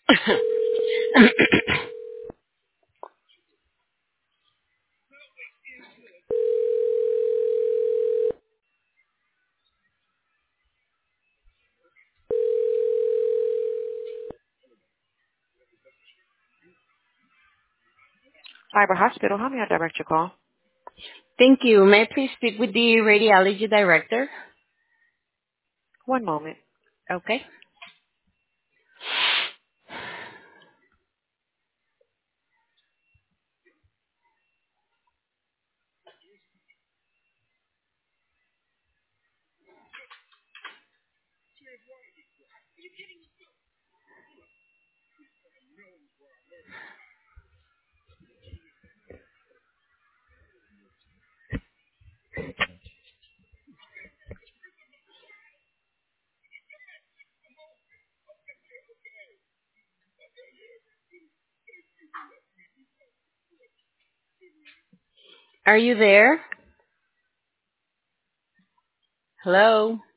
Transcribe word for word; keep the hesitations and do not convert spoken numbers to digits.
Fiber Hospital, how may I direct your call? Thank you. May I please speak with the radiology director? One moment. Okay. Are you there? Hello?